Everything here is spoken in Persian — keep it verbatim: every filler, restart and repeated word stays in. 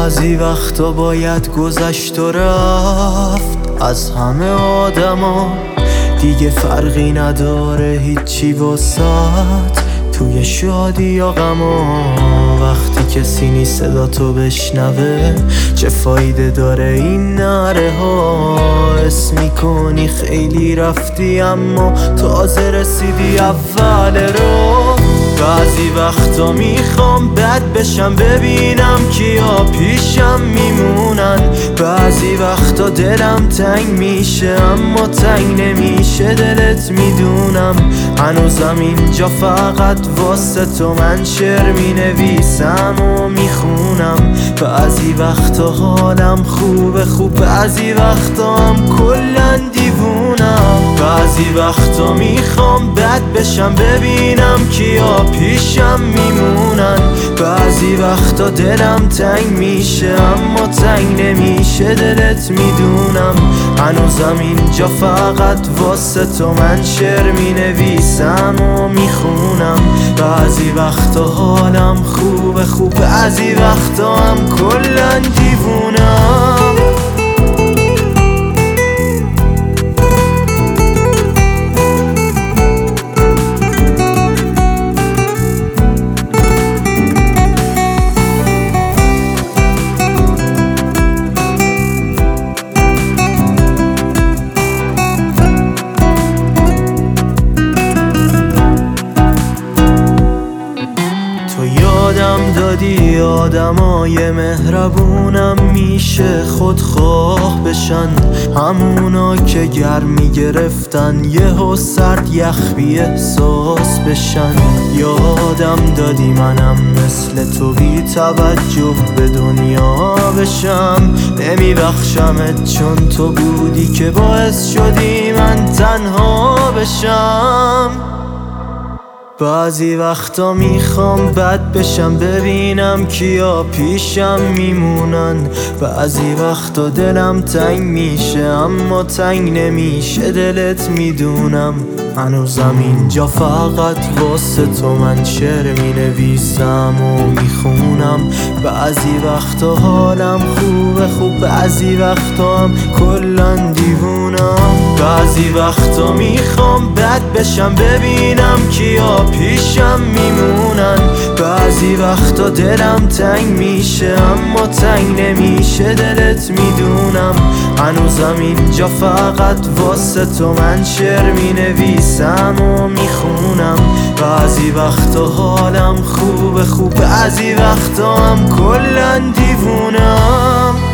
بعضی وقتا باید گذشت و رفت از همه آدما، دیگه فرقی نداره هیچی واسات توی شادی یا غما. وقتی کسی نیست صدا تو بشنوه، چه فایده داره این نره ها؟ اسم میکنی خیلی رفتی اما تازه رسیدی اول رو. بعضی وقتا میخوام بد بشم ببینم کیا پیشم میمونن، بعضی وقتا دلم تنگ میشه اما تنگ نمیشه دلت میدونم. هنوزم اینجا فقط واسه تو من شعر مینویسم و میخونم. بعضی وقتا حالم خوبه خوب، بعضی وقتا هم کلن دیوونم. بعضی وقتا میخوام بد بشم ببینم کیا پیشم میمونن، بعضی وقتا دلم تنگ میشه اما تنگ نمیشه دلت میدونم. هنوزم اینجا فقط واسه تو من شعر مینویسم و میخونم. بعضی وقتا حالم خوبه خوب، بعضی وقتا هم کلن دیوونم. یادم دادی آدمای مهربونم میشه خودخواه بشن، همونا که گرمی گرفتن یهو سرد یخ بی احساس بشن. یادم دادی منم مثل تو بی توجه به دنیا بشم، نمیبخشمت چون تو بودی که باعث شدی من تنها بشم. بعضی وقتا میخوام بد بشم ببینم کیا پیشم میمونن، بعضی وقتا دلم تنگ میشه اما تنگ نمیشه دلت میدونم. هنوزم اینجا فقط واسه تو من شعر مینویسم و میخونم. بعضی وقتا حالم خوبه خوب، بعضی وقتا هم کلن دیوونم. بعضی وقتا میخوام بد بشم ببینم کیا پیشم میمونن، بعضی وقتا دلم تنگ میشه اما تنگ نمیشه دلت میدونم. هنوزم اینجا فقط واسه تو من شعر مینویسم و میخونم. بعضی وقتا حالم خوبه خوب، بعضی وقتا هم کلن دیوونم.